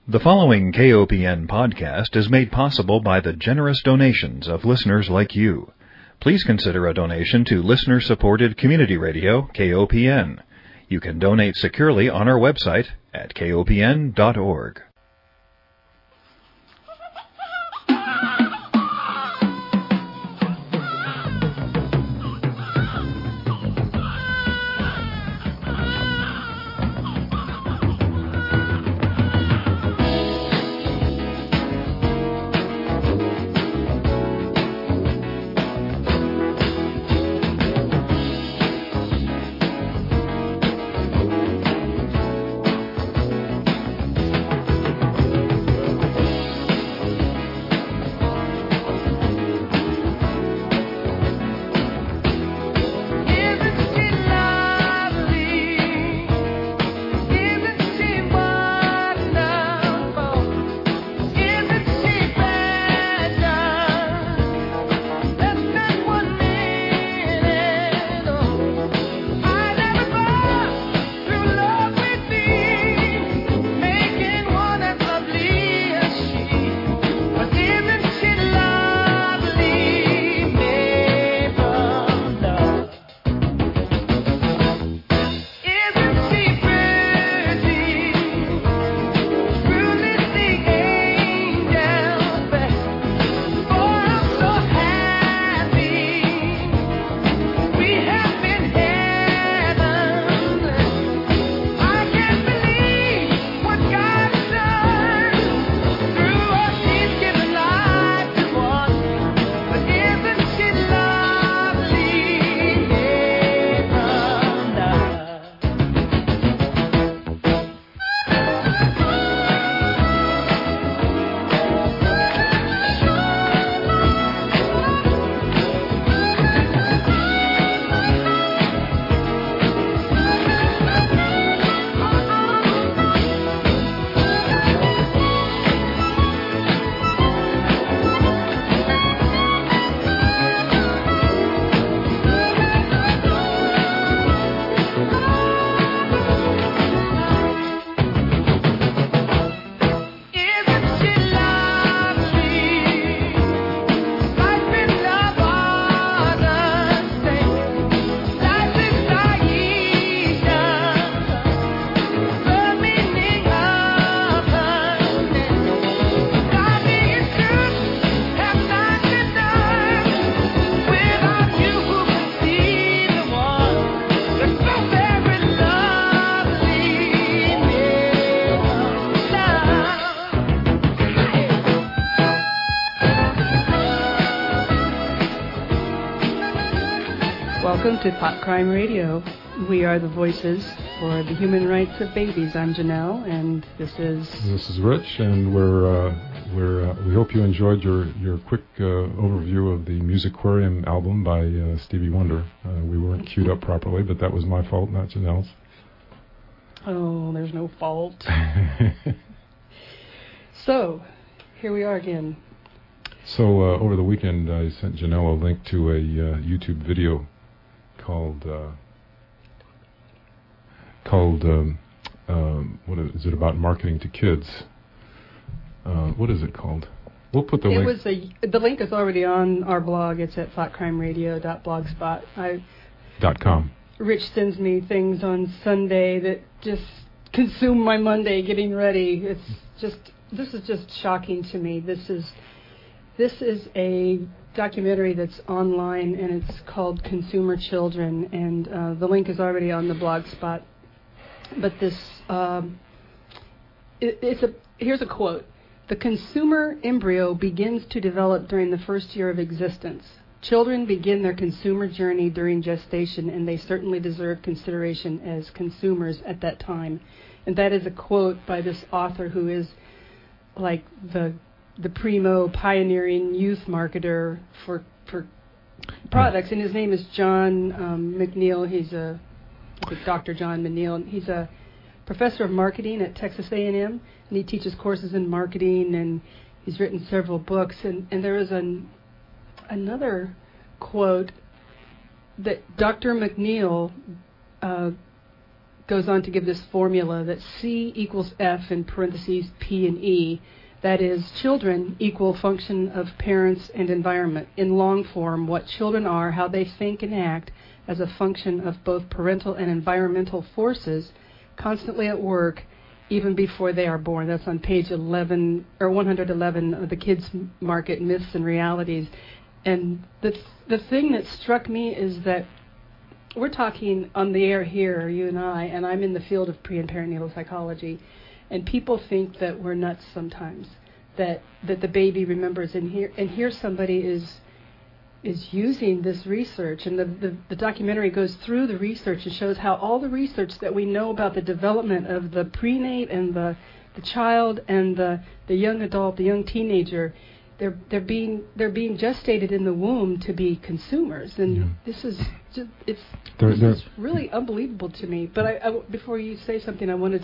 The following KOPN podcast is made possible by the generous donations of listeners like you. Please consider a donation to listener-supported community radio, KOPN. You can donate securely on our website at kopn.org. Welcome to Thought Crime Radio. We are the voices for the human rights of babies. I'm Janelle, and this is Rich, and we hope you enjoyed your quick overview of the Musicquarium album by Stevie Wonder. We weren't queued up properly, but that was my fault, not Janelle's. Oh, there's no fault. So, here we are again. So, over the weekend, I sent Janelle a link to a YouTube video called what is it, about marketing to kids? What is it called? We'll put the link. The link is already on our blog. It's at thoughtcrimeradio.blogspot.com. Rich sends me things on Sunday that just consume my Monday getting ready. This is just shocking to me. This is a documentary that's online, and it's called Consumer Children, and the link is already on the blog spot. But this, here's a quote. The consumer embryo begins to develop during the first year of existence. Children begin their consumer journey during gestation, and they certainly deserve consideration as consumers at that time. And that is a quote by this author who is like the primo pioneering youth marketer for products, and his name is John McNeil. He's Dr. John McNeil. He's a professor of marketing at Texas A&M, and he teaches courses in marketing, and he's written several books. And there is another quote that Dr. McNeil goes on to give this formula that C equals F in parentheses P and E. That is, children equal function of parents and environment. In long form, what children are, how they think and act as a function of both parental and environmental forces constantly at work even before they are born. That's on page 11 or 111 of the Kids Market Myths and Realities. And the thing that struck me is that we're talking on the air here, you and I'm in the field of pre and perinatal psychology, and people think that we're nuts sometimes, that the baby remembers, and here somebody is using this research, and the documentary goes through the research and shows how all the research that we know about the development of the prenate and the child and the young adult, the young teenager, they're being gestated in the womb to be consumers, and this is just, it's really unbelievable to me. But I, before you say something, I wanted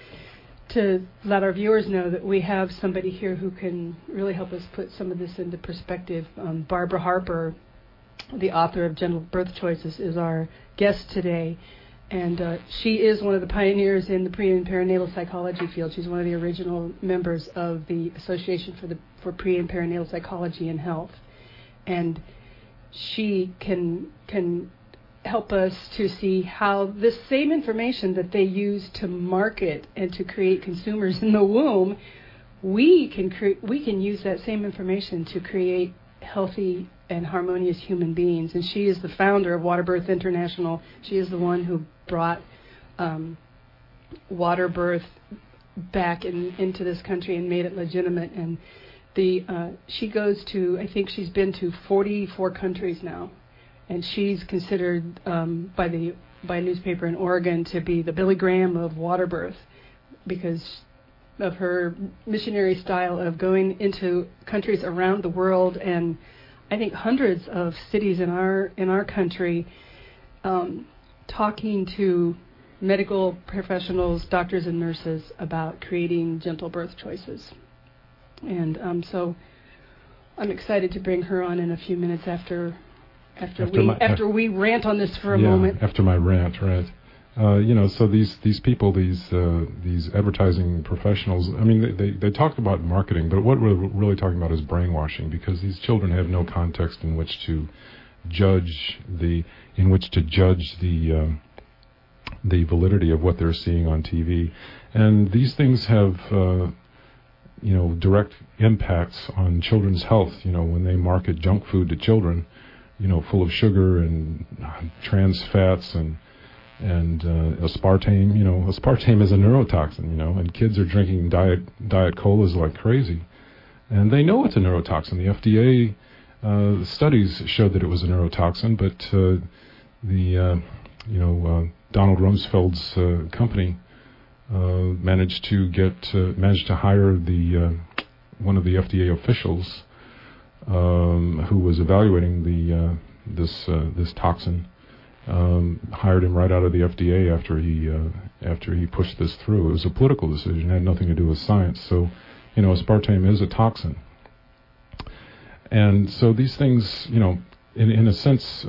to let our viewers know that we have somebody here who can really help us put some of this into perspective. Barbara Harper, the author of Gentle Birth Choices, is our guest today. And she is one of the pioneers in the pre- and perinatal psychology field. She's one of the original members of the Association for Pre- and Perinatal Psychology and Health. And she can help us to see how this same information that they use to market and to create consumers in the womb, we can use that same information to create healthy and harmonious human beings. And she is the founder of Water Birth International. She is the one who brought water birth back into this country and made it legitimate. And she goes to, I think she's been to 44 countries now. And she's considered by a newspaper in Oregon to be the Billy Graham of water birth because of her missionary style of going into countries around the world, and I think hundreds of cities in our country, talking to medical professionals, doctors and nurses about creating gentle birth choices. And so I'm excited to bring her on in a few minutes after we rant on this for a moment. After my rant, right. So these people, these advertising professionals, I mean, they talk about marketing, but what we're really talking about is brainwashing, because these children have no context in which to judge the validity of what they're seeing on TV, and these things have direct impacts on children's health. When they market junk food to children, full of sugar and trans fats and aspartame. Aspartame is a neurotoxin, and kids are drinking diet colas like crazy. And they know it's a neurotoxin. The FDA studies showed that it was a neurotoxin, but Donald Rumsfeld's company managed to hire one of the FDA officials who was evaluating this toxin. Hired him right out of the FDA after he pushed this through. It was a political decision; it had nothing to do with science. So, aspartame is a toxin, and so these things, in a sense,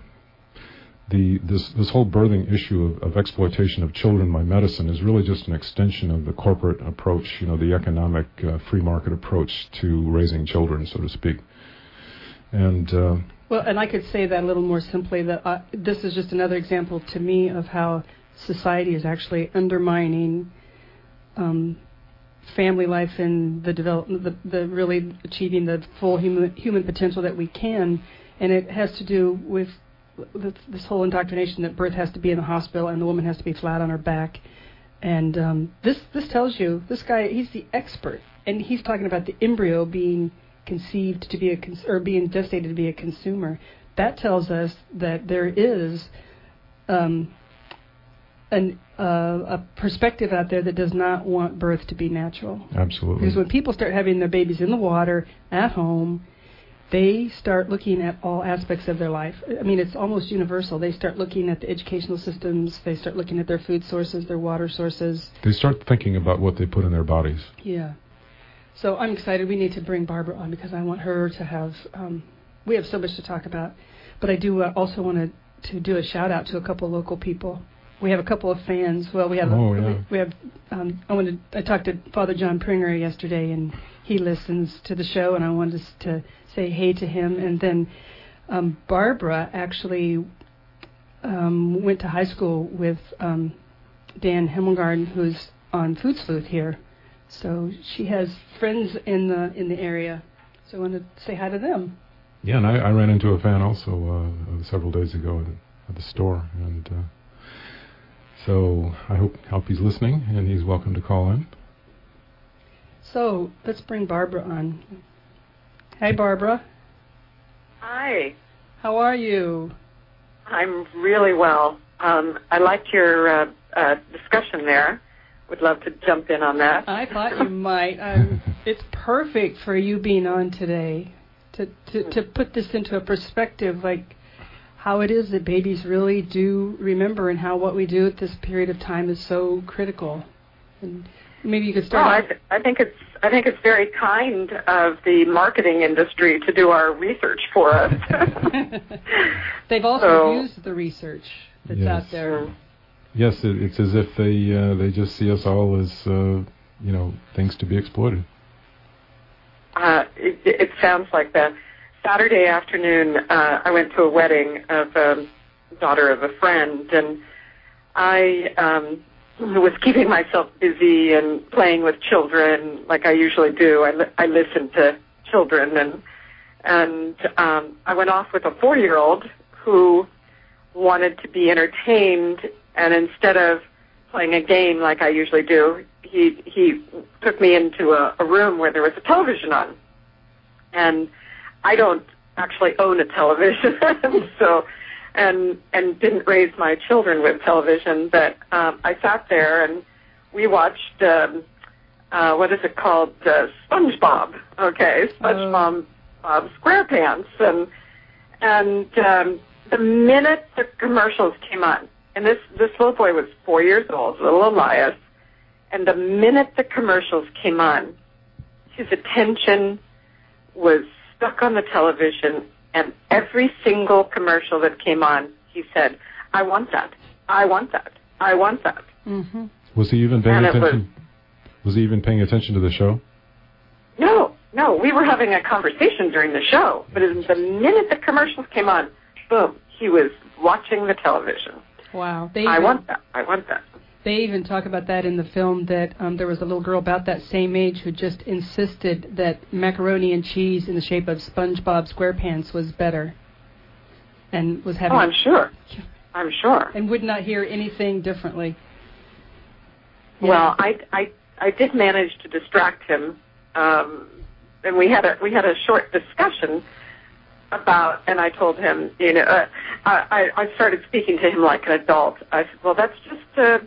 this whole birthing issue of exploitation of children by medicine is really just an extension of the corporate approach, the economic free market approach to raising children, so to speak, and. Well, and I could say that a little more simply, that this is just another example to me of how society is actually undermining family life and the development, the really achieving the full human potential that we can. And it has to do with this whole indoctrination that birth has to be in the hospital and the woman has to be flat on her back. And this tells you, this guy, he's the expert, and he's talking about the embryo being conceived to be or being gestated to be a consumer. That tells us that there is a perspective out there that does not want birth to be natural. Absolutely. Because when people start having their babies in the water at home, they start looking at all aspects of their life. I mean, it's almost universal. They start looking at the educational systems. They start looking at their food sources, their water sources. They start thinking about what they put in their bodies. Yeah. So I'm excited. We need to bring Barbara on because I want her to have, we have so much to talk about. But I do also want to do a shout out to a couple local people. we have a couple of fans. Well, we have I talked to Father John Pringer yesterday, and he listens to the show, and I wanted to say hey to him. And then Barbara actually went to high school with Dan Himmelgarden, who's on Food Sleuth here. So she has friends in the area. So I wanted to say hi to them. Yeah, and I ran into a fan also several days ago at the store, and so I hope he's listening, and he's welcome to call in. So let's bring Barbara on. Hi, Barbara. Hi. How are you? I'm really well. I liked your discussion there. Would love to jump in on that. I thought you might. It's perfect for you being on today to put this into a perspective, like how it is that babies really do remember, and how what we do at this period of time is so critical. And maybe you could start. Oh, I think it's very kind of the marketing industry to do our research for us. They've also used the research that's out there. Yes, it's as if they just see us all as things to be exploited. It sounds like that. Saturday afternoon, I went to a wedding of a daughter of a friend, and I was keeping myself busy and playing with children like I usually do. I listen to children, and I went off with a 4-year-old who wanted to be entertained, and instead of playing a game like I usually do, he took me into a room where there was a television on. And I don't actually own a television, so and didn't raise my children with television, but I sat there and we watched what is it called? SpongeBob. Okay, SpongeBob SquarePants, and the minute the commercials came on, and this little boy was 4 years old, little Elias, and the minute the commercials came on, his attention was stuck on the television, and every single commercial that came on, he said, "I want that. I want that. I want that." Mm-hmm. Was he even paying attention? Was he even paying attention to the show? No. We were having a conversation during the show, but the minute the commercials came on, boom, he was watching the television. Wow. I want that. I want that. They even talk about that in the film, that there was a little girl about that same age who just insisted that macaroni and cheese in the shape of SpongeBob SquarePants was better, and was having. Oh, I'm sure. I'm sure. And would not hear anything differently. Yeah. Well, I did manage to distract him, and we had a short discussion about, and I told him, I started speaking to him like an adult. I said, well, that's just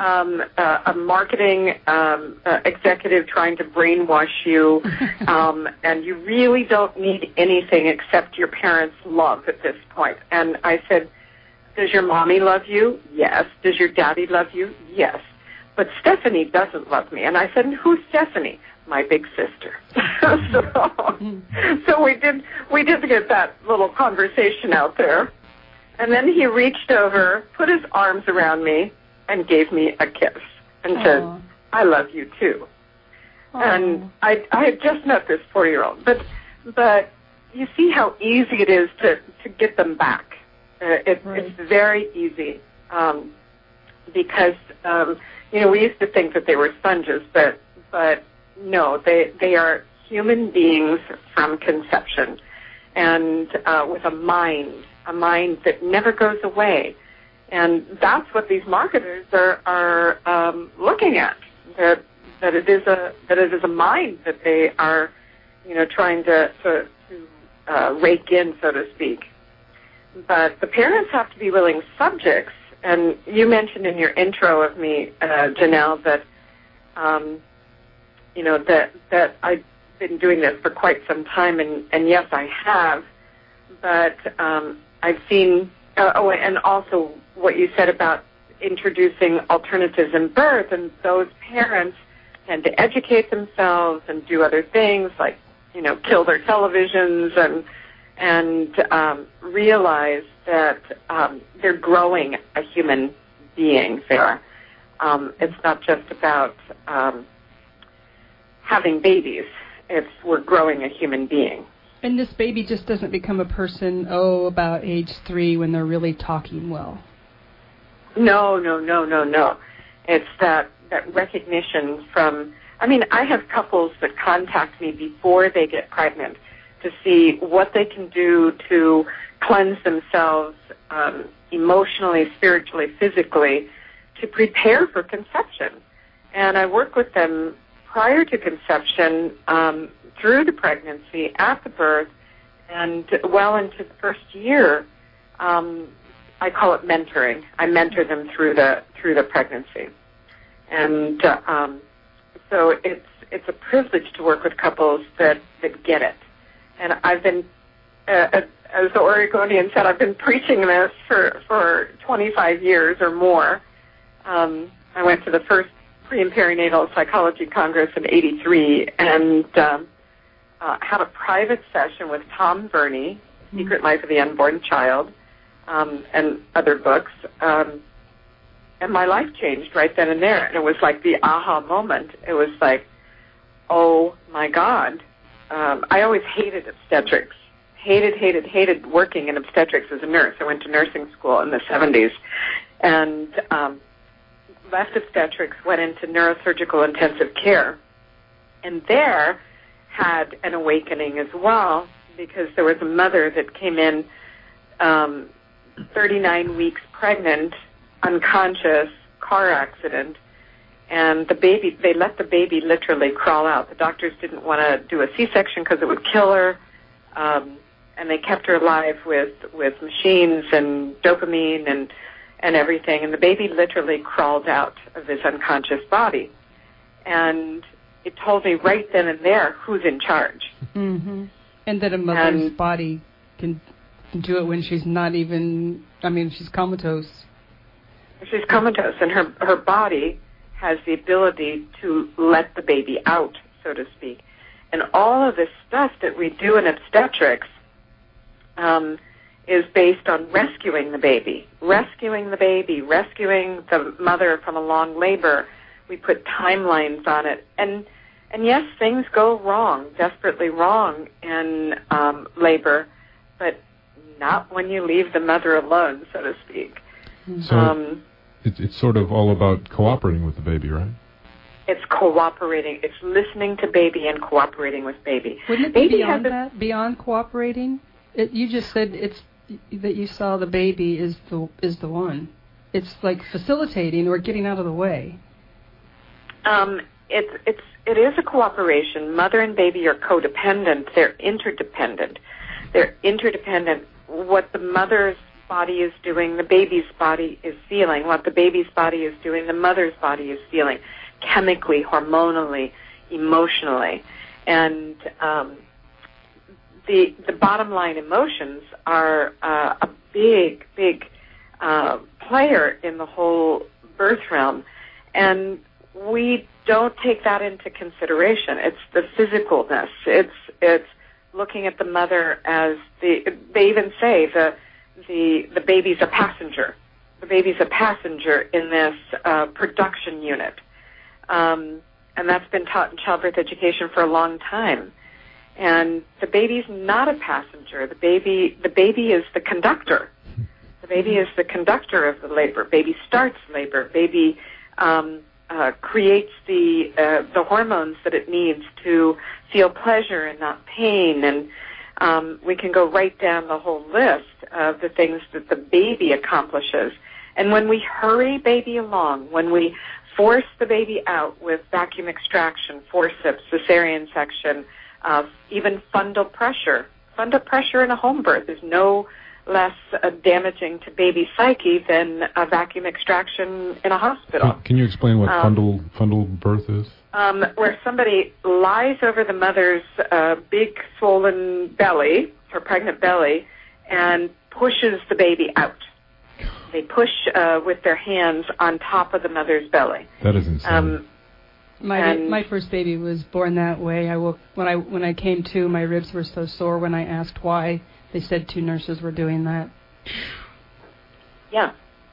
a marketing executive trying to brainwash you, and you really don't need anything except your parents' love at this point. And I said, does your mommy love you? Yes. Does your daddy love you? Yes. But Stephanie doesn't love me. And I said, who's Stephanie? My big sister. So we did get that little conversation out there. And then he reached over, put his arms around me, and gave me a kiss and said, I love you too. Aww. And I had just met this 4-year-old, but you see how easy it is to get them back. It's very easy because we used to think that they were sponges, but no, they are human beings from conception, and with a mind that never goes away. And that's what these marketers are looking at. That it is a mind that they are, trying to rake in, so to speak. But the parents have to be willing subjects. And you mentioned in your intro of me, Janelle, that that I've been doing this for quite some time, and yes, I have. But I've seen, and also what you said about introducing alternatives in birth, and those parents tend to educate themselves and do other things like, kill their televisions and realize that they're growing a human being there. It's not just about having babies. We're growing a human being. And this baby just doesn't become a person, about age 3 when they're really talking well. No. It's that recognition from, I have couples that contact me before they get pregnant to see what they can do to cleanse themselves emotionally, spiritually, physically, to prepare for conception. And I work with them prior to conception, through the pregnancy, at the birth, and well into the first year. I call it mentoring. I mentor them through the pregnancy, and so it's a privilege to work with couples that get it. And I've been, as the Oregonian said, I've been preaching this for 25 years or more. I went to the first pre- and perinatal psychology congress in '83, and had a private session with Tom Burney, Secret Life of the Unborn Child, and other books. And my life changed right then and there. And it was like the aha moment. It was like, oh, my God. I always hated obstetrics. Hated working in obstetrics as a nurse. I went to nursing school in the 70s. And left obstetrics, went into neurosurgical intensive care. And there had an awakening as well, because there was a mother that came in 39 weeks pregnant, unconscious, car accident, and they let the baby literally crawl out. The doctors didn't want to do a C-section because it would kill her, and they kept her alive with machines and dopamine and everything, and the baby literally crawled out of his unconscious body. And it told me right then and there who's in charge. Mm-hmm. And that a mother's body can do it when she's not even, she's comatose. She's comatose, and her body has the ability to let the baby out, so to speak. And all of this stuff that we do in obstetrics is based on rescuing the baby, rescuing the mother from a long labor. We put timelines on it. And yes, things go wrong, desperately wrong in labor, but not when you leave the mother alone, so to speak. So it's sort of all about cooperating with the baby, right? It's cooperating. It's listening to baby and cooperating with baby. Wouldn't it be beyond that, beyond cooperating? You just said that you saw the baby is the one. It's like facilitating or getting out of the way. It is a cooperation. Mother and baby are codependent. They're interdependent. What the mother's body is doing, the baby's body is feeling. What the baby's body is doing, the mother's body is feeling, chemically, hormonally, emotionally. And the bottom line, emotions are a big player in the whole birth realm. And we don't take that into consideration. It's the physicalness. It's looking at the mother as they even say the baby's a passenger. The baby's a passenger in this production unit. And that's been taught in childbirth education for a long time. And the baby's not a passenger. The baby is the conductor. The baby is the conductor of the labor. Baby starts labor. Baby creates the hormones that it needs to feel pleasure and not pain. And we can go right down the whole list of the things that the baby accomplishes. And when we hurry baby along, when we force the baby out with vacuum extraction, forceps, cesarean section, even fundal pressure in a home birth is no less damaging to baby psyche than a vacuum extraction in a hospital. Can you explain what fundal birth is? Where somebody lies over the mother's big swollen belly, her pregnant belly, and pushes the baby out. They push with their hands on top of the mother's belly. That is insane. My first baby was born that way. When I came to, my ribs were so sore when I asked why. They said 2 nurses were doing that. Yeah.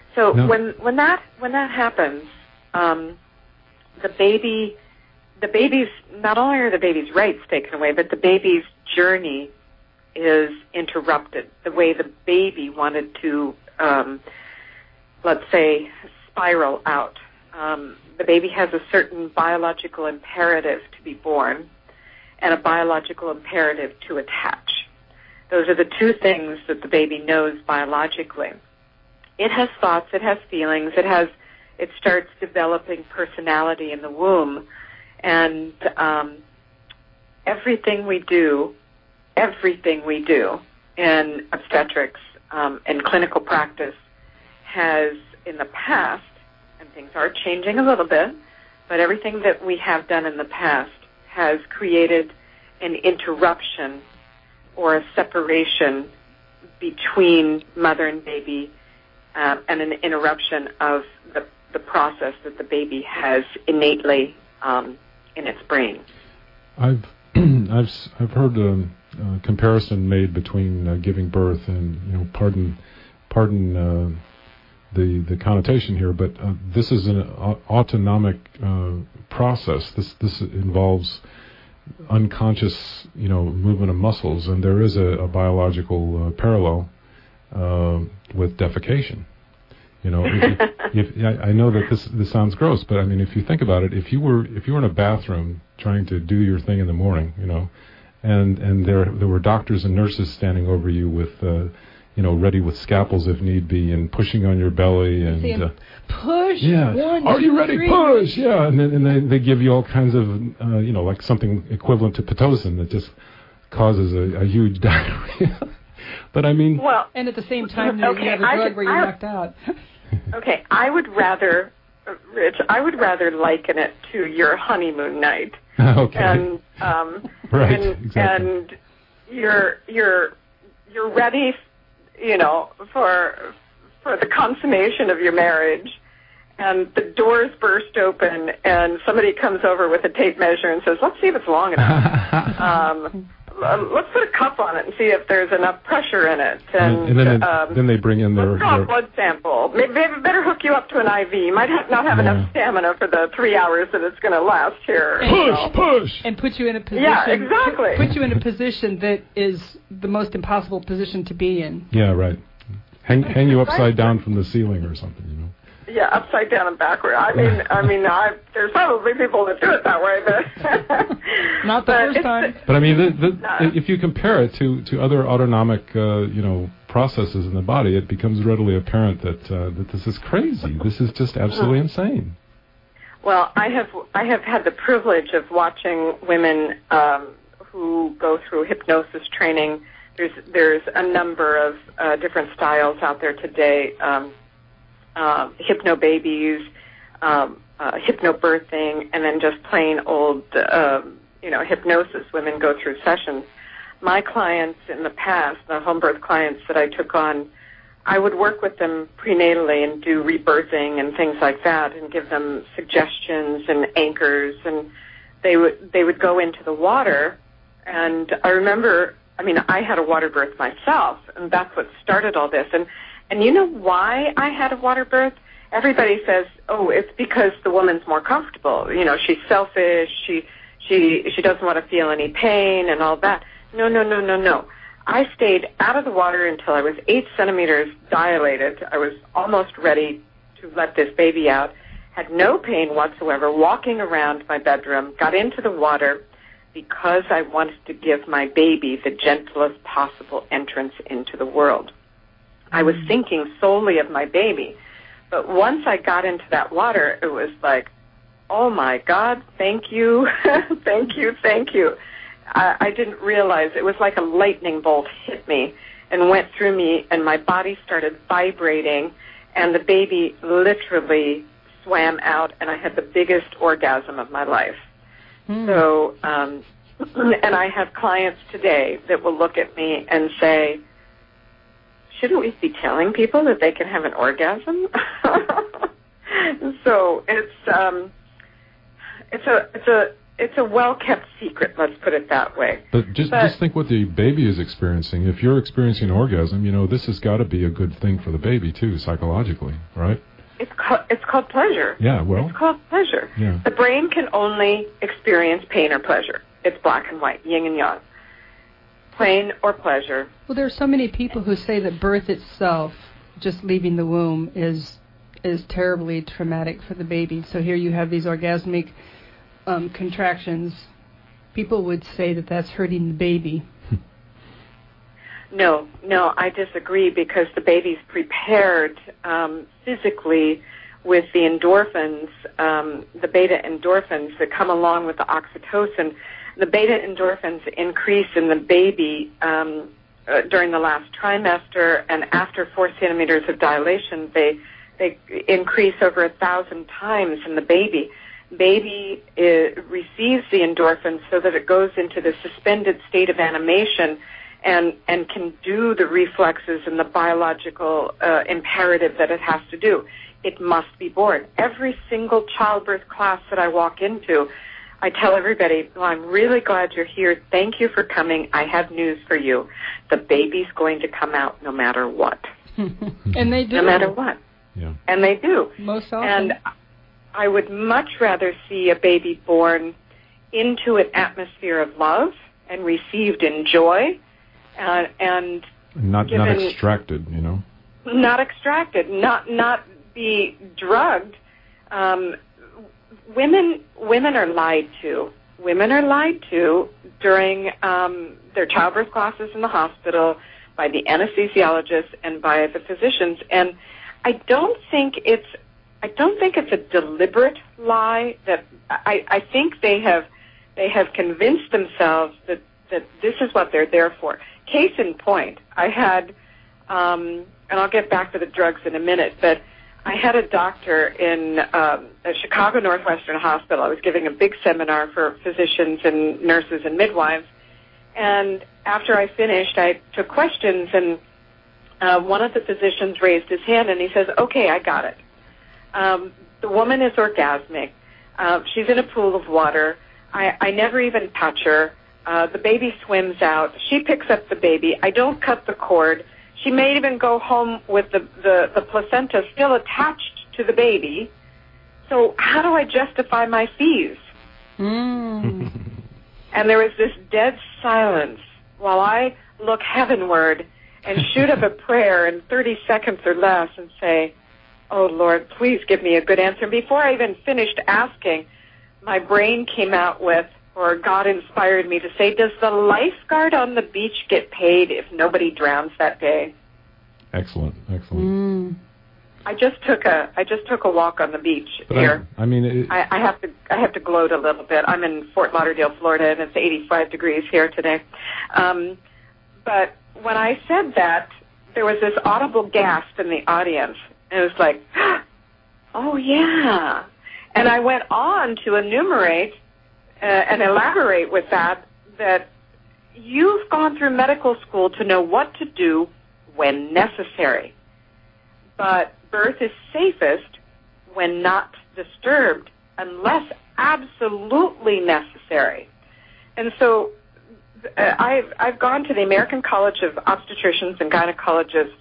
So when that happens, the baby's not only are the baby's rights taken away, but the baby's journey is interrupted. The way the baby wanted to, let's say, spiral out. The baby has a certain biological imperative to be born and a biological imperative to attach. Those are the two things that the baby knows biologically. It has thoughts, it has feelings, it starts developing personality in the womb, and everything we do in obstetrics and clinical practice has in the past, and things are changing a little bit, but everything that we have done in the past has created an interruption or a separation between mother and baby, and an interruption of the process that the baby has innately in its brain. I've heard a comparison made between giving birth and pardon the connotation here, but this is an autonomic process. This involves unconscious movement of muscles, and there is a biological parallel with defecation. I know that this sounds gross, but I mean, if you think about it, if you were in a bathroom trying to do your thing in the morning, and there were doctors and nurses standing over you with ready with scalpels if need be, and pushing on your belly and push. Yeah, 1, are 2, you ready? 3. Push. Yeah, and then they give you all kinds of like something equivalent to Pitocin that just causes a huge diarrhea. But I mean, and at the same time, you have a drug where you're knocked out. Okay, I would rather, Rich, liken it to your honeymoon night. Okay. And right, exactly. And you're ready, for the consummation of your marriage, and the doors burst open, and somebody comes over with a tape measure and says, "Let's see if it's long enough." Let's put a cup on it and see if there's enough pressure in it. And then they bring in their blood sample. Maybe they better hook you up to an IV. You might not have enough stamina for the 3 hours that it's going to last here. Push! And put you in a position. Yeah, exactly. Put you in a position that is the most impossible position to be in. Yeah, right. Hang you upside down from the ceiling or something, Yeah, upside down and backward. I mean, there's probably people that do it that way, but not the first time. But I mean, if you compare it to other autonomic, processes in the body, it becomes readily apparent that this is crazy. This is just absolutely insane. Well, I have had the privilege of watching women who go through hypnosis training. There's a number of different styles out there today. Hypno babies, hypnobirthing, and then just plain old, hypnosis. Women go through sessions. My clients in the past, the home birth clients that I took on, I would work with them prenatally and do rebirthing and things like that, and give them suggestions and anchors, and they would go into the water. And I remember, I had a water birth myself, and that's what started all this. And you know why I had a water birth? Everybody says, oh, it's because the woman's more comfortable. She's selfish. She doesn't want to feel any pain and all that. No. I stayed out of the water until I was 8 centimeters dilated. I was almost ready to let this baby out. Had no pain whatsoever, walking around my bedroom, got into the water because I wanted to give my baby the gentlest possible entrance into the world. I was thinking solely of my baby. But once I got into that water, it was like, oh, my God, thank you, thank you. I didn't realize. It was like a lightning bolt hit me and went through me, and my body started vibrating, and the baby literally swam out, and I had the biggest orgasm of my life. So, and I have clients today that will look at me and say, shouldn't we be telling people that they can have an orgasm? it's a well-kept secret, let's put it that way. But just think what the baby is experiencing. If you're experiencing an orgasm, this has got to be a good thing for the baby, too, psychologically, right? It's called pleasure. Yeah, well. It's called pleasure. Yeah. The brain can only experience pain or pleasure. It's black and white, yin and yang. Pain or pleasure. Well, there are so many people who say that birth itself, just leaving the womb, is terribly traumatic for the baby. So here you have these orgasmic contractions. People would say that that's hurting the baby. No, I disagree, because the baby's prepared physically with the endorphins, the beta endorphins that come along with the oxytocin. The beta endorphins increase in the baby during the last trimester, and after 4 centimeters of dilation, they increase over 1,000 times in the baby. Baby receives the endorphins so that it goes into the suspended state of animation and can do the reflexes and the biological imperative that it has to do. It must be born. Every single childbirth class that I walk into, I tell everybody, well, I'm really glad you're here. Thank you for coming. I have news for you. The baby's going to come out no matter what. And they do. No matter what. Yeah. And they do. Most often. And I would much rather see a baby born into an atmosphere of love and received in joy and not extracted, Not extracted, not be drugged. Women are lied to. Women are lied to during their childbirth classes in the hospital by the anesthesiologists and by the physicians. And I don't think it's a deliberate lie. That I think they have convinced themselves that this is what they're there for. Case in point, I had, and I'll get back to the drugs in a minute, but I had a doctor in a Chicago Northwestern Hospital. I was giving a big seminar for physicians and nurses and midwives. And after I finished, I took questions, and one of the physicians raised his hand, and he says, okay, I got it. The woman is orgasmic. She's in a pool of water. I never even touch her. The baby swims out. She picks up the baby. I don't cut the cord. She may even go home with the placenta still attached to the baby. So how do I justify my fees? And there was this dead silence while I look heavenward and shoot up a prayer in 30 seconds or less and say, oh, Lord, please give me a good answer. And before I even finished asking, my brain came out with, or God inspired me to say, does the lifeguard on the beach get paid if nobody drowns that day? Excellent. I just took a walk on the beach here. I have to gloat a little bit. I'm in Fort Lauderdale, Florida, and it's 85 degrees here today. But when I said that, there was this audible gasp in the audience. And it was like, oh yeah. And I went on to enumerate and elaborate with that you've gone through medical school to know what to do when necessary. But birth is safest when not disturbed unless absolutely necessary. And so I've gone to the American College of Obstetricians and Gynecologists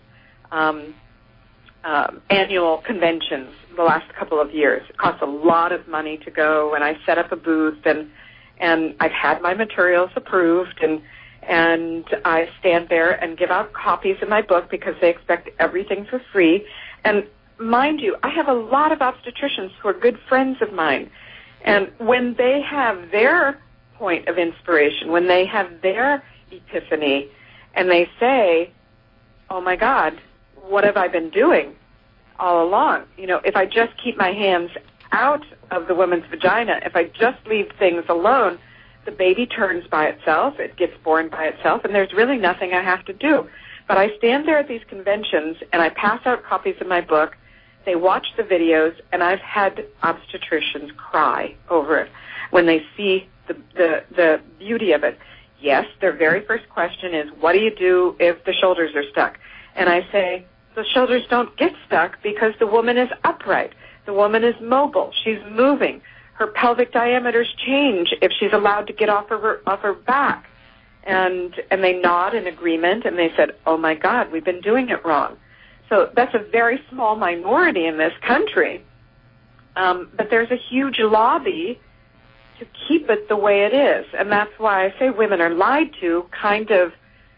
annual conventions the last couple of years. It costs a lot of money to go, and I set up a booth, and I've had my materials approved, and I stand there and give out copies of my book because they expect everything for free. And mind you, I have a lot of obstetricians who are good friends of mine, and when they have their point of inspiration, when they have their epiphany, and they say, oh my God, what have I been doing all along? If I just keep my hands out of the woman's vagina, if I just leave things alone, the baby turns by itself, it gets born by itself, and there's really nothing I have to do. But I stand there at these conventions, and I pass out copies of my book. They watch the videos, and I've had obstetricians cry over it when they see the beauty of it. Yes, their very first question is, what do you do if the shoulders are stuck? And I say, the shoulders don't get stuck because the woman is upright. The woman is mobile. She's moving. her pelvic diameters change if she's allowed to get off her back. And they nod in agreement, and they said, oh, my God, we've been doing it wrong. So that's a very small minority in this country. But there's a huge lobby to keep it the way it is. And that's why I say women are lied to, kind of,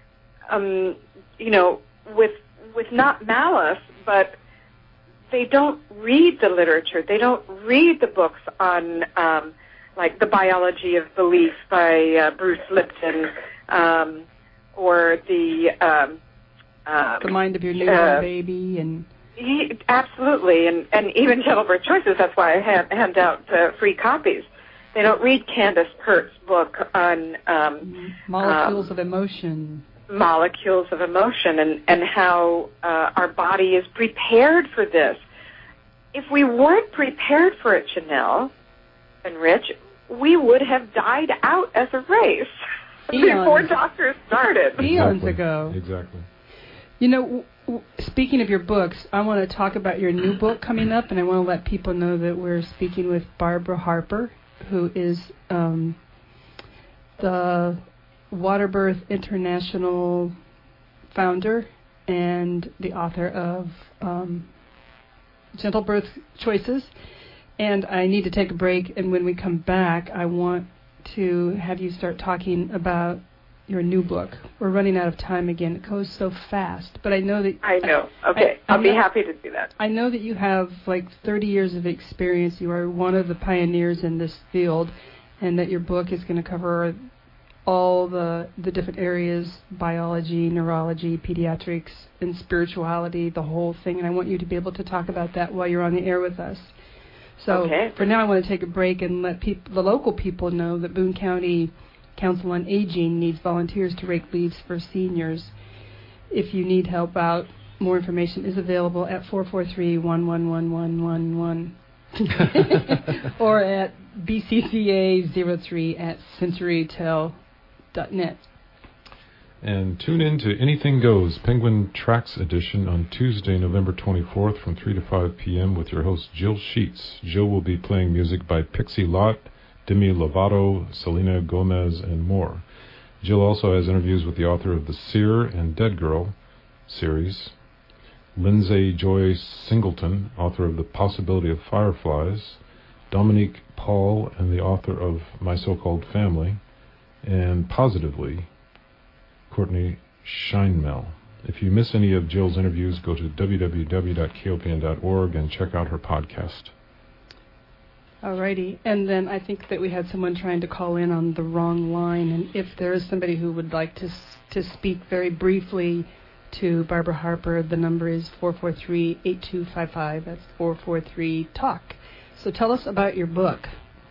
with not malice, but they don't read the literature. They don't read the books on, like The Biology of Belief by Bruce Lipton, or the Mind of Your Newborn Baby, and absolutely, and even Gentle Birth Choices. That's why I hand out free copies. They don't read Candace Pert's book on Molecules of Emotion. Molecules of Emotion, and how our body is prepared for this. If we weren't prepared for it, Janelle and Rich, we would have died out as a race before doctors started. Eons ago. Exactly. You know, speaking of your books, I want to talk about your new book coming up, and I want to let people know that we're speaking with Barbara Harper, who is the Waterbirth International founder and the author of Gentle Birth Choices. And I need to take a break, and when we come back, I want to have you start talking about your new book. We're running out of time again. It goes so fast. But I know that... I know. Okay. I'll be happy to do that. I know that you have like 30 years of experience. You are one of the pioneers in this field, and that your book is going to cover all the different areas, biology, neurology, pediatrics, and spirituality, the whole thing. And I want you to be able to talk about that while you're on the air with us. So for now, I want to take a break and let the local people know that Boone County Council on Aging needs volunteers to rake leaves for seniors. If you need help out, more information is available at 443-1111111 or at bcca03@centurytel.net. And tune in to Anything Goes, Penguin Tracks Edition on Tuesday, November 24th from 3 to 5 p.m. with your host, Jill Sheets. Jill will be playing music by Pixie Lott, Demi Lovato, Selena Gomez, and more. Jill also has interviews with the author of the Seer and Dead Girl series, Lindsay Joy Singleton, author of The Possibility of Fireflies, Dominique Paul, and the author of My So-Called Family, and Positively, Courtney Scheinmel. If you miss any of Jill's interviews, go to www.kopn.org and check out her podcast. Alrighty, and then I think that we had someone trying to call in on the wrong line, and if there is somebody who would like to speak very briefly to Barbara Harper, the number is 443-8255. That's 443-TALK. So tell us about your book.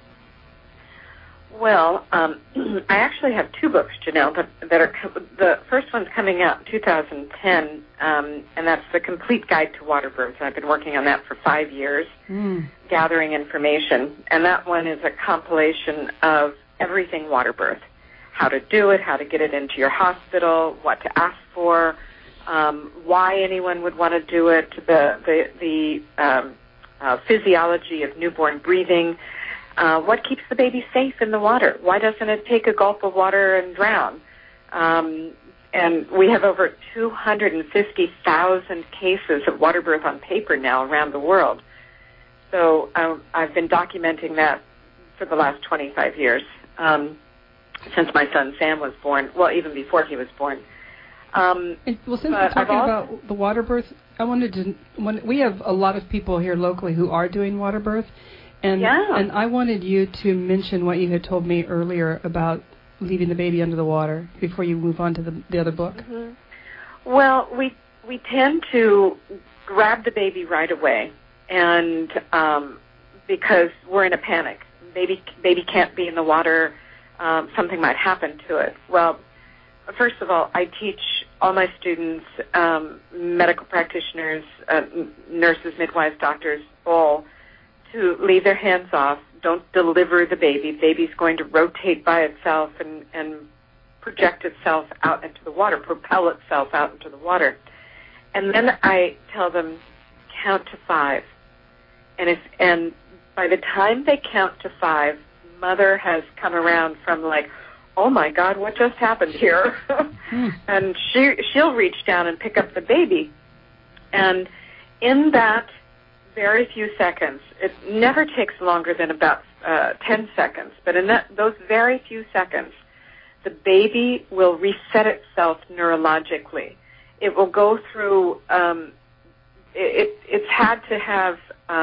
Well, I actually have two books, Janelle, that are the first one's coming out in 2010, and that's The Complete Guide to Water Birth. I've been working on that for 5 years, gathering information, and that one is a compilation of everything water birth, how to do it, how to get it into your hospital, what to ask for, why anyone would want to do it, the physiology of newborn breathing. What keeps the baby safe in the water? Why doesn't it take a gulp of water and drown? And we have over 250,000 cases of water birth on paper now around the world. So I've been documenting that for the last 25 years, since my son Sam was born, well, even before he was born. Since we're talking about the water birth, we have a lot of people here locally who are doing water birth. And I wanted you to mention what you had told me earlier about leaving the baby under the water before you move on to the other book. Mm-hmm. Well, we tend to grab the baby right away, and because we're in a panic. Baby can't be in the water. Something might happen to it. Well, first of all, I teach all my students, medical practitioners, nurses, midwives, doctors, all, to leave their hands off. Don't deliver the baby. Baby's going to rotate by itself and project itself out into the water, propel itself out into the water. And then I tell them, count to 5. And by the time they count to 5, mother has come around from like, oh my God, what just happened here? And she'll reach down and pick up the baby. And in that very few seconds, it never takes longer than about 10 seconds, but in those very few seconds, the baby will reset itself neurologically. It will go through, it's had to have,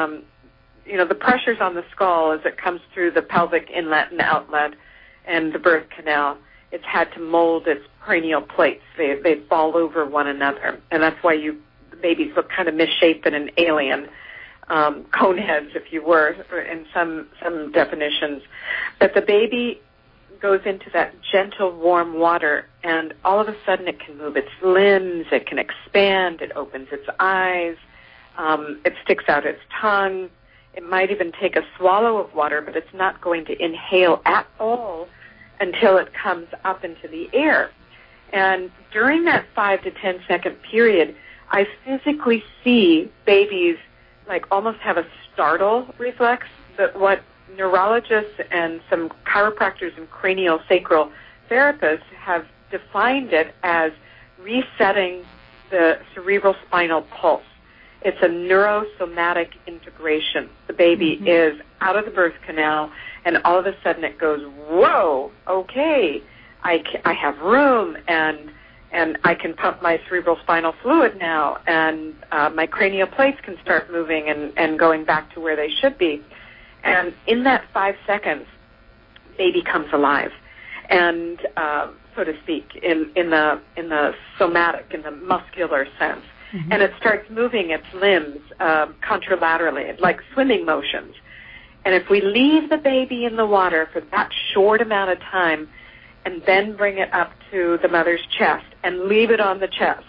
the pressures on the skull as it comes through the pelvic inlet and outlet and the birth canal. It's had to mold its cranial plates. They fall over one another, and that's why the babies look kind of misshapen and alien, cone heads, if you were, in some definitions. But the baby goes into that gentle, warm water, and all of a sudden it can move its limbs, it can expand, it opens its eyes, it sticks out its tongue. It might even take a swallow of water, but it's not going to inhale at all until it comes up into the air. And during that 5 to 10 second period, I physically see babies like almost have a startle reflex, that what neurologists and some chiropractors and craniosacral therapists have defined it as resetting the cerebral spinal pulse. It's a neurosomatic integration. The baby is out of the birth canal, and all of a sudden it goes, whoa, okay, I have room, and I can pump my cerebral spinal fluid now, and my cranial plates can start moving and going back to where they should be. And in that 5 seconds, baby comes alive, and so to speak, in the somatic, in the muscular sense. And it starts moving its limbs contralaterally, like swimming motions. And if we leave the baby in the water for that short amount of time and then bring it up to the mother's chest and leave it on the chest,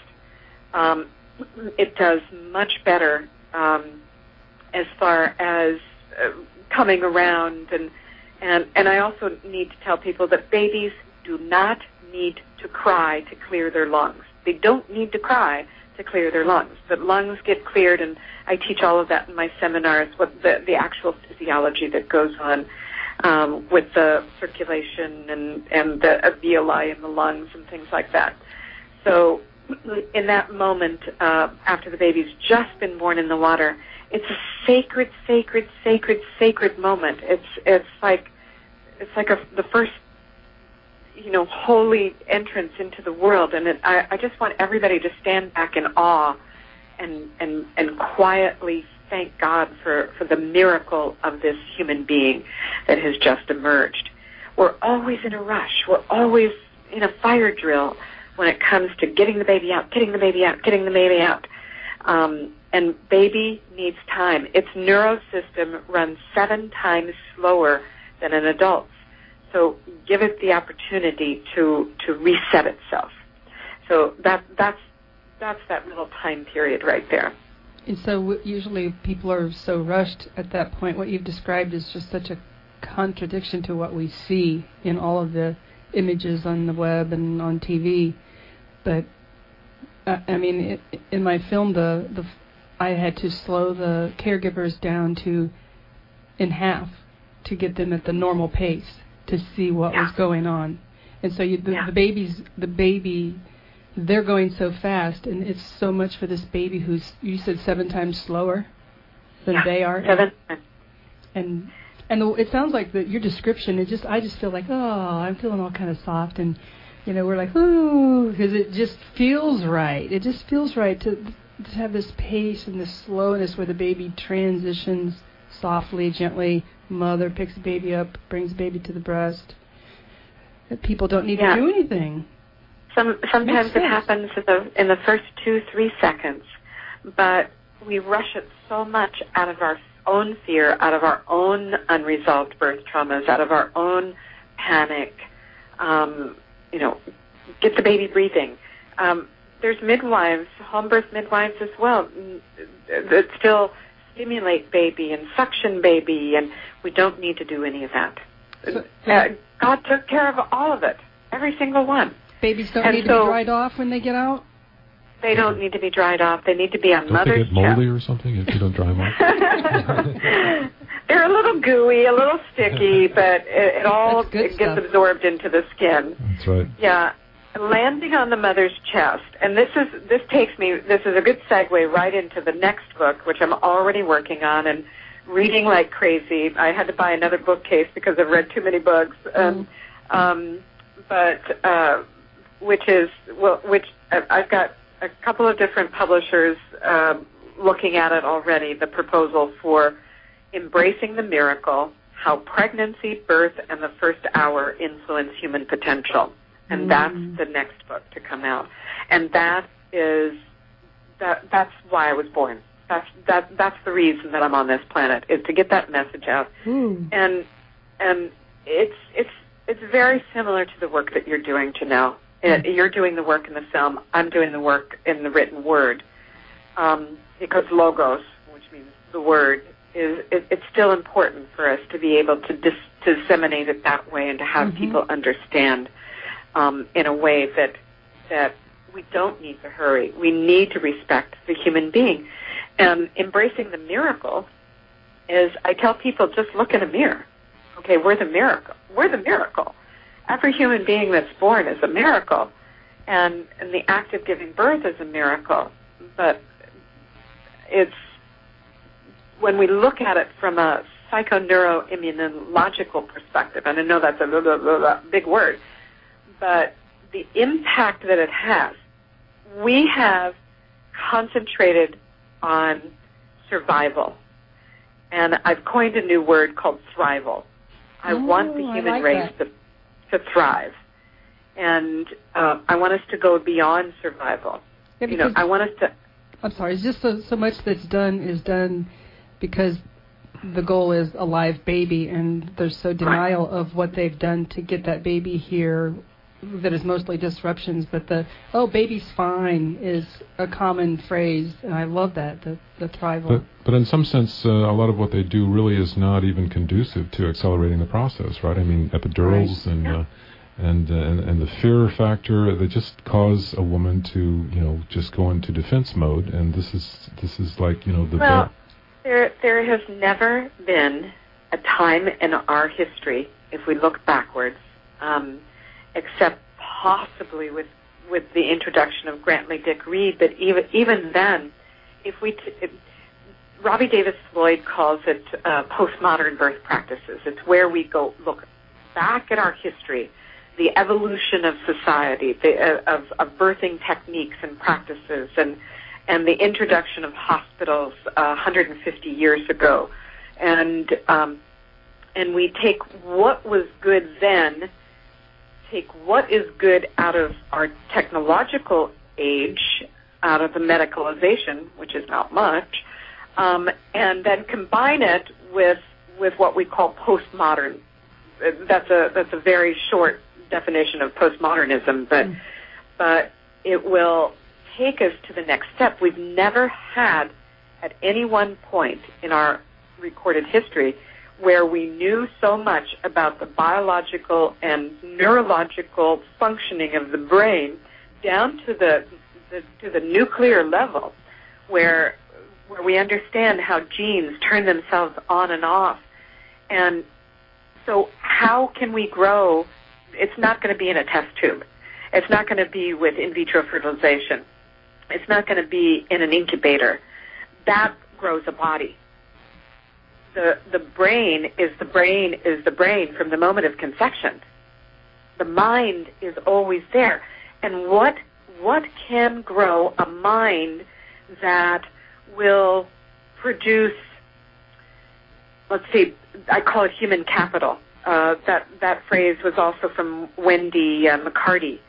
it does much better as far as coming around. And I also need to tell people that babies do not need to cry to clear their lungs. They don't need to cry to clear their lungs. But lungs get cleared, and I teach all of that in my seminars, what the actual physiology that goes on with the circulation and the alveoli in the lungs and things like that. So in that moment, after the baby's just been born in the water, it's a sacred, sacred, sacred, sacred moment. It's like the first, holy entrance into the world, and I just want everybody to stand back in awe and quietly thank God for the miracle of this human being that has just emerged. We're always in a rush. We're always in a fire drill when it comes to getting the baby out, getting the baby out, getting the baby out. And baby needs time. Its neurosystem runs 7 times slower than an adult's. So give it the opportunity to reset itself. So that's that little time period right there. And so usually people are so rushed at that point. What you've described is just such a contradiction to what we see in all of the images on the web and on TV. But in my film, I had to slow the caregivers down in half to get them at the normal pace to see what was going on. And so the baby, they're going so fast, and it's so much for this baby who's, you said 7 times slower than they are. 7 times. And it sounds like your description, I just feel like, oh, I'm feeling all kind of soft, and we're like, ooh, because it just feels right. It just feels right to have this pace and this slowness where the baby transitions softly, gently. Mother picks the baby up, brings the baby to the breast. That people don't need to do anything. Sometimes it happens in the first 2-3 seconds, but we rush it so much out of our own fear, out of our own unresolved birth traumas, out of our own panic. Get the baby breathing. There's midwives, home birth midwives as well, that still stimulate baby and suction baby, and we don't need to do any of that. God took care of all of it, every single one. Babies don't need to be dried off when they get out? They don't need to be dried off. They need to be on mother's chest. Don't they get moldy or something if you don't dry them off? They're a little gooey, a little sticky, but it all gets absorbed into the skin. That's right. Yeah. Landing on the mother's chest. And this is a good segue right into the next book, which I'm already working on and reading like crazy. I had to buy another bookcase because I've read too many books. Which I've got a couple of different publishers looking at it already, the proposal for Embracing the Miracle, How Pregnancy, Birth, and the First Hour Influence Human Potential. And that's the next book to come out. And that's why I was born. That's the reason that I'm on this planet, is to get that message out. And it's very similar to the work that you're doing, Janelle. You're doing the work in the film. I'm doing the work in the written word. Because logos, which means the word, it's still important for us to be able to disseminate it that way and to have people understand in a way that we don't need to hurry. We need to respect the human being. And embracing the miracle is, I tell people, just look in a mirror. Okay, we're the miracle. We're the miracle. Every human being that's born is a miracle. And the act of giving birth is a miracle. But it's, when we look at it from a psychoneuroimmunological perspective, and I know that's a big word, but the impact that it has, we have concentrated on survival. And I've coined a new word called thrival. I want the human race to thrive. And I want us to go beyond survival. Yeah, I want us to... I'm sorry, it's just so much that's done because the goal is a live baby, and there's so denial of what they've done to get that baby here that is mostly disruptions, but baby's fine is a common phrase, and I love that, the thrival. But in some sense, a lot of what they do really is not even conducive to accelerating the process, right? I mean, epidurals and the fear factor, they just cause a woman to, just go into defense mode, and this is like, there has never been a time in our history, if we look backwards, except possibly with the introduction of Grantley Dick Reed, but even then, Robbie Davis Floyd calls it postmodern birth practices. It's where we go look back at our history, the evolution of society, of birthing techniques and practices, and the introduction of hospitals 150 years ago, and we take what was good then, take what is good out of our technological age, out of the medicalization, which is not much, and then combine it with what we call postmodern. That's a very short definition of postmodernism, but it will take us to the next step. We've never had, at any one point in our recorded history, where we knew so much about the biological and neurological functioning of the brain down to the nuclear level, where we understand how genes turn themselves on and off. And so how can we grow? It's not going to be in a test tube. It's not going to be with in vitro fertilization. It's not going to be in an incubator. That grows a body. The brain is the brain from the moment of conception. The mind is always there. And what can grow a mind that will produce, let's see, I call it human capital. That phrase was also from Wendy McCarty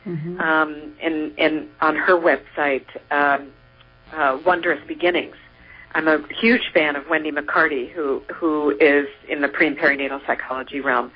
on her website, Wondrous Beginnings. I'm a huge fan of Wendy McCarty, who is in the pre- and perinatal psychology realm.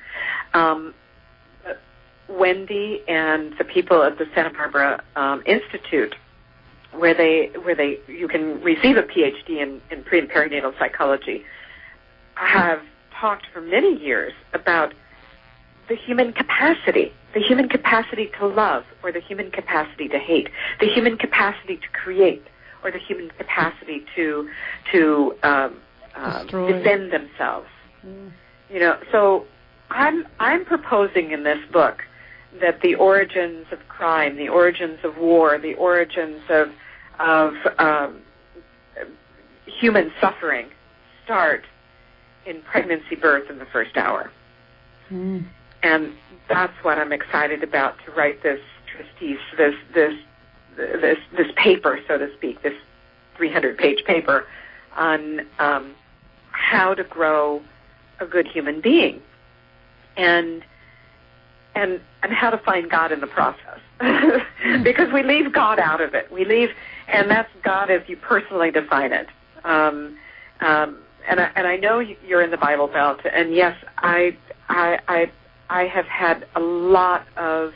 Wendy and the people at the Santa Barbara Institute, where you can receive a PhD in pre- and perinatal psychology, have talked for many years about the human capacity to love, or the human capacity to hate, the human capacity to create, or the human capacity to defend themselves. You know, so I'm proposing in this book that the origins of crime, the origins of war, the origins of human suffering start in pregnancy, birth, in the first hour. And that's what I'm excited about, to write this treatise, this paper, so to speak, this 300-page paper on how to grow a good human being, and how to find God in the process, because we leave God out of it. And that's God as you personally define it. And I know you're in the Bible Belt, and yes, I have had a lot of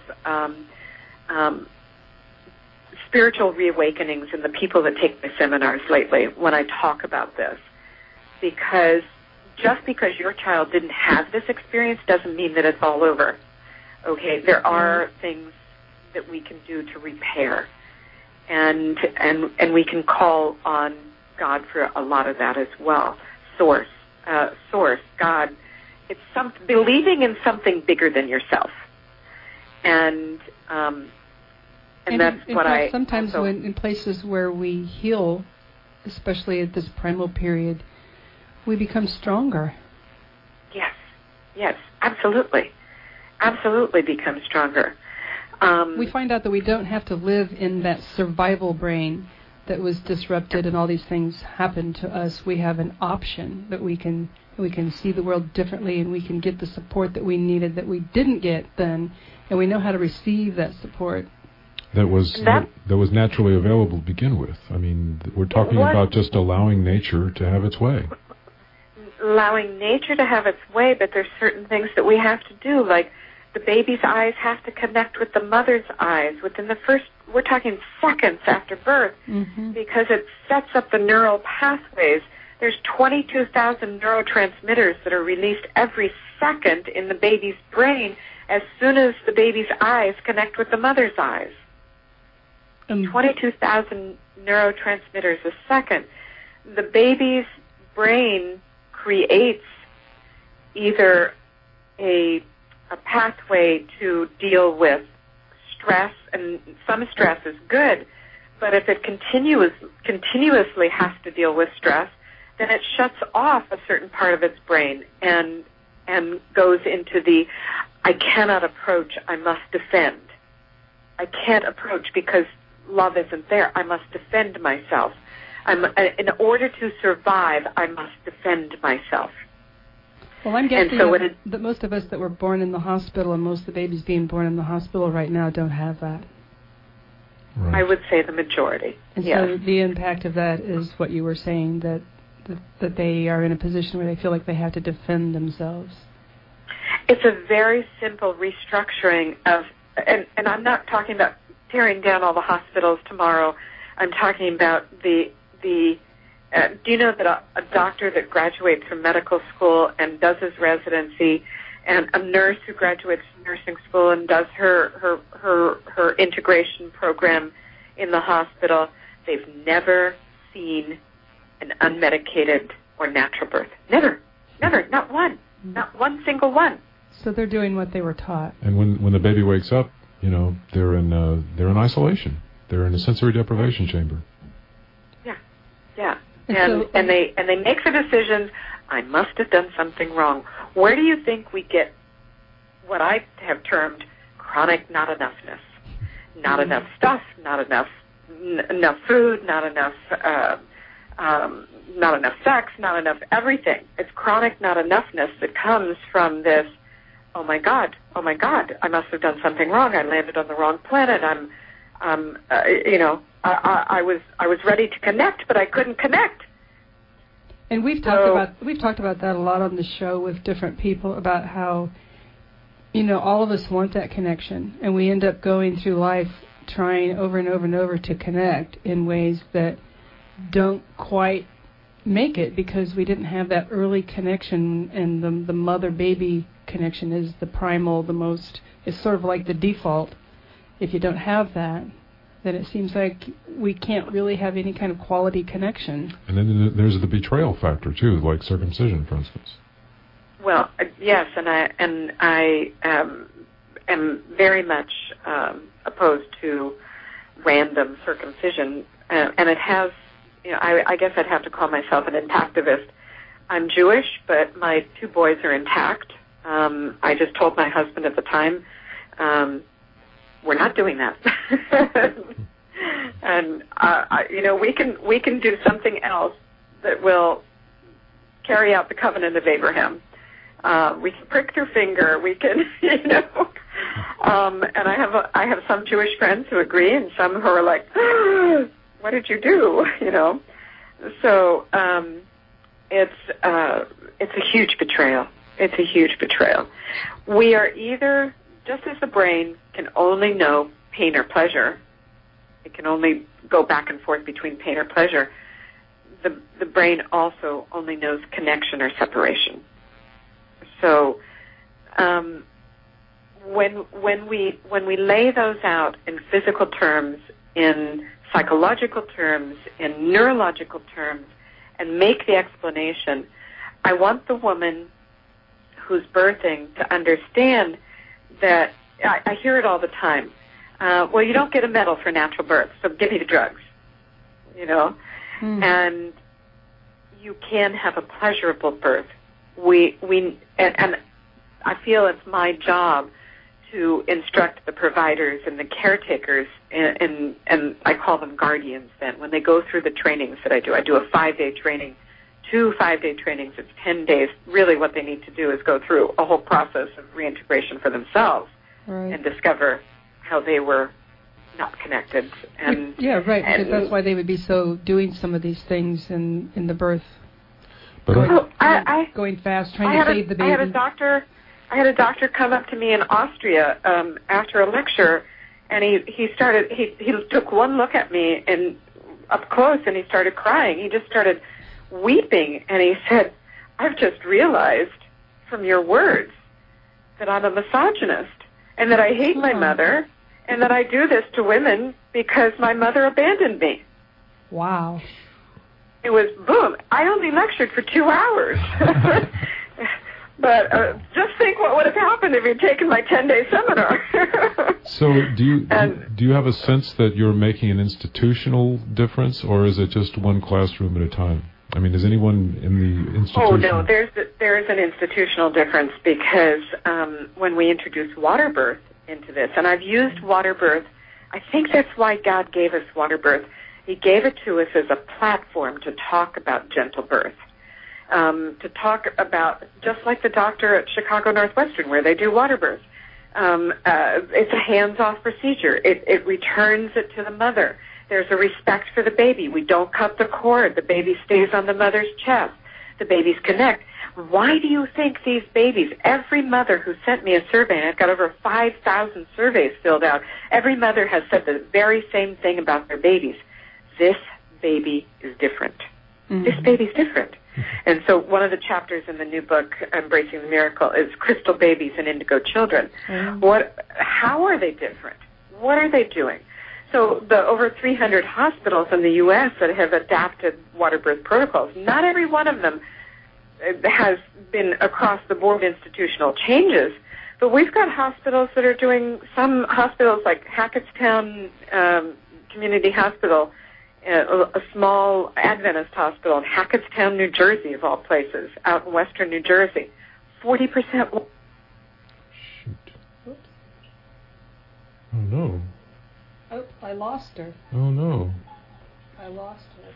spiritual reawakenings in the people that take my seminars lately when I talk about this, because just because your child didn't have this experience doesn't mean that it's all over. Okay, there are things that we can do to repair, and we can call on God for a lot of that as well. Source, God. It's believing in something bigger than yourself, and that's what I sometimes also, when in places where we heal, especially at this primal period, we become stronger. Yes, absolutely become stronger. We find out that we don't have to live in that survival brain that was disrupted and all these things happened to us. We have an option that we can see the world differently, and we can get the support that we needed that we didn't get then, and we know how to receive that support. That was naturally available to begin with. I mean, we're talking about just allowing nature to have its way. Allowing nature to have its way, but there's certain things that we have to do, like the baby's eyes have to connect with the mother's eyes within the first, we're talking seconds after birth, because it sets up the neural pathways. There's 22,000 neurotransmitters that are released every second in the baby's brain as soon as the baby's eyes connect with the mother's eyes. 22,000 neurotransmitters a second. The baby's brain creates either a pathway to deal with stress, and some stress is good, but if it continuously has to deal with stress, then it shuts off a certain part of its brain and goes into the I cannot approach, I must defend. I can't approach because love isn't there. I must defend myself. In order to survive, I must defend myself. Well, I'm guessing that most of us that were born in the hospital, and most of the babies being born in the hospital right now, don't have that. Right. I would say the majority. And so the impact of that is what you were saying, that they are in a position where they feel like they have to defend themselves. It's a very simple restructuring of, and I'm not talking about tearing down all the hospitals tomorrow. I'm talking about do you know that a doctor that graduates from medical school and does his residency, and a nurse who graduates from nursing school and does her integration program in the hospital, they've never seen an unmedicated or natural birth. Never, not one single one. So they're doing what they were taught. And when the baby wakes up, you know, they're in isolation. They're in a sensory deprivation chamber. Yeah. And they make the decisions, I must have done something wrong. Where do you think we get what I have termed chronic not enoughness? Not enough stuff, not enough food, not enough sex, not enough everything. It's chronic not enoughness that comes from this, oh my God, I must have done something wrong. I landed on the wrong planet. I was ready to connect, but I couldn't connect. And we've talked about that a lot on the show with different people, about how, you know, all of us want that connection, and we end up going through life trying over and over and over to connect in ways that don't quite make it, because we didn't have that early connection, and the mother-baby connection is the primal, it's sort of like the default. If you don't have that, then it seems like we can't really have any kind of quality connection. And then there's the betrayal factor, too, like circumcision, for instance. Well, yes, and I am very much opposed to random circumcision, and it has. I guess I'd have to call myself an intactivist. I'm Jewish, but my 2 boys are intact. I just told my husband at the time, we're not doing that. And we can do something else that will carry out the covenant of Abraham. We can prick their finger. We can, and I have some Jewish friends who agree, and some who are like, what did you do? So it's a huge betrayal. It's a huge betrayal. We are either, just as the brain can only know pain or pleasure, it can only go back and forth between pain or pleasure, the brain also only knows connection or separation. So when we lay those out in physical terms, in psychological terms, in neurological terms, and make the explanation, I want the woman who's birthing to understand that I hear it all the time. Well, you don't get a medal for natural birth, so give me the drugs, And you can have a pleasurable birth. And I feel it's my job to instruct the providers and the caretakers, and I call them guardians then, when they go through the trainings that I do. I do a 5-day training, 2 5-day trainings. It's 10 days. Really what they need to do is go through a whole process of reintegration for themselves, right, and discover how they were not connected. And right, because that's why they would be doing some of these things in the birth. But going fast, trying to save the baby. I had a doctor come up to me in Austria after a lecture, and he took one look at me and up close, and he started crying. He just started weeping, and he said, "I've just realized from your words that I'm a misogynist, and that I hate my mother, and that I do this to women because my mother abandoned me." Wow. It was boom. I only lectured for 2 hours. But just think what would have happened if you'd taken my 10-day seminar. So do you have a sense that you're making an institutional difference, or is it just one classroom at a time? I mean, is anyone in the institution? Oh, no, there is an institutional difference, because when we introduce water birth into this, and I've used water birth, I think that's why God gave us water birth. He gave it to us as a platform to talk about gentle birth. To talk about, just like the doctor at Chicago Northwestern where they do water birth. It's a hands-off procedure. It returns it to the mother. There's a respect for the baby. We don't cut the cord. The baby stays on the mother's chest. The babies connect. Why do you think these babies, every mother who sent me a survey, and I've got over 5,000 surveys filled out, every mother has said the very same thing about their babies. This baby is different. Mm-hmm. This baby's different. And so one of the chapters in the new book, Embracing the Miracle, is crystal babies and indigo children. Mm-hmm. How are they different? What are they doing? So the over 300 hospitals in the U.S. that have adapted water birth protocols, not every one of them has been across-the-board institutional changes, but we've got hospitals that are doing, some hospitals like Hackettstown Community Hospital, a small Adventist hospital in Hackettstown, New Jersey, of all places, out in western New Jersey, 40%. Shoot. Oh, no. Oh, I lost her. Oh, no. I lost her.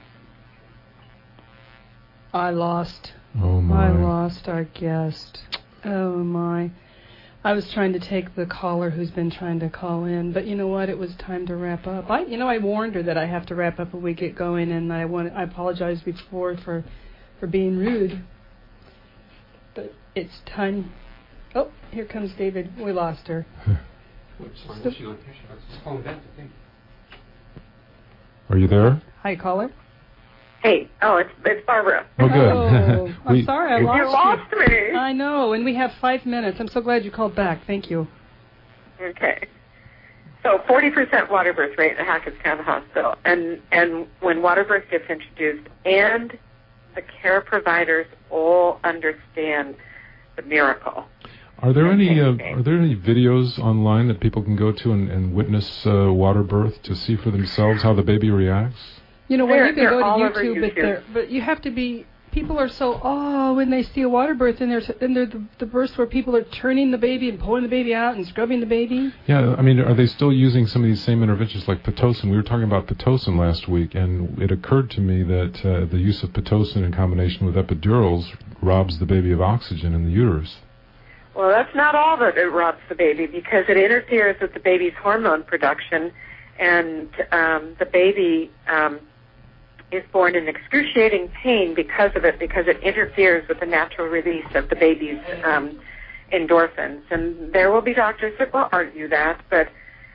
I lost. Oh, my. I lost our guest. Oh, my. I was trying to take the caller who's been trying to call in, but you know what? It was time to wrap up. I warned her that I have to wrap up when we get going, and I apologized before for being rude. But it's time. Oh, here comes David. We lost her. Are you there? Hi, caller. Hey, it's Barbara. Oh, good. Oh, I'm sorry, I lost you. You lost me. I know, and we have 5 minutes. I'm so glad you called back. Thank you. Okay. So 40% water birth rate at Hackettstown Hospital. And when water birth gets introduced and the care providers all understand the miracle. Are there any videos online that people can go to and witness water birth to see for themselves how the baby reacts? You know, well, you can go to YouTube, but you have to be. People are so when they see a water birth, and they're the births where people are turning the baby and pulling the baby out and scrubbing the baby. Yeah, I mean, are they still using some of these same interventions like Pitocin? We were talking about Pitocin last week, and it occurred to me that the use of Pitocin in combination with epidurals robs the baby of oxygen in the uterus. Well, that's not all that it robs the baby, because it interferes with the baby's hormone production, and the baby is born in excruciating pain because of it, because it interferes with the natural release of the baby's endorphins. And there will be doctors that will argue that, but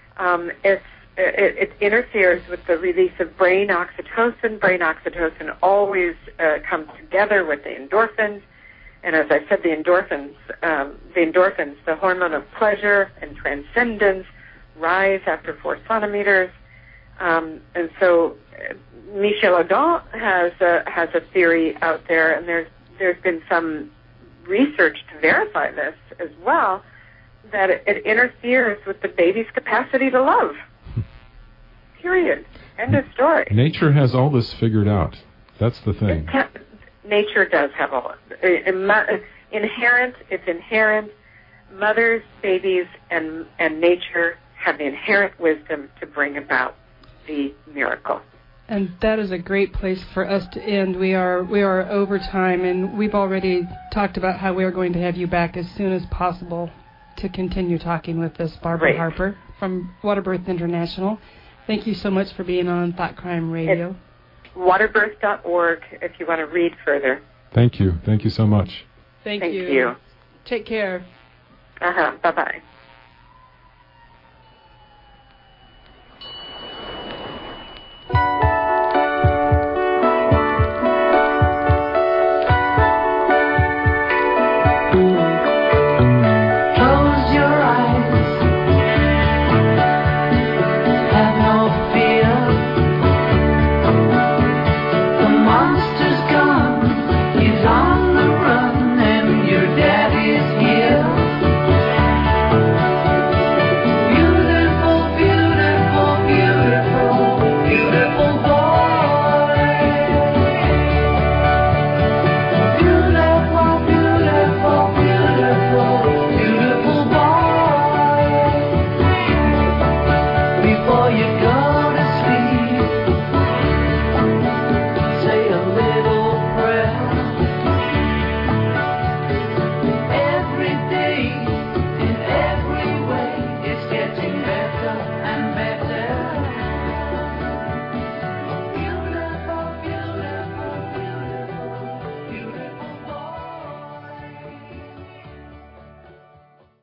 it interferes with the release of brain oxytocin. Brain oxytocin always comes together with the endorphins. And as I said, the endorphins, the hormone of pleasure and transcendence, rise after 4 centimeters. And so Michel Odent has a theory out there, and there's been some research to verify this as well, that it interferes with the baby's capacity to love. Period. End of story. Nature has all this figured out. That's the thing. Nature does have all inherent. It's inherent. Mothers, babies, and nature have the inherent wisdom to bring about the miracle. And that is a great place for us to end. We are over time, and we've already talked about how we are going to have you back as soon as possible to continue talking with us, Barbara Harper from Waterbirth International. Thank you so much for being on Thought Crime Radio. It's waterbirth.org if you want to read further. Thank you. Thank you so much. Thank you. Take care. Bye-bye.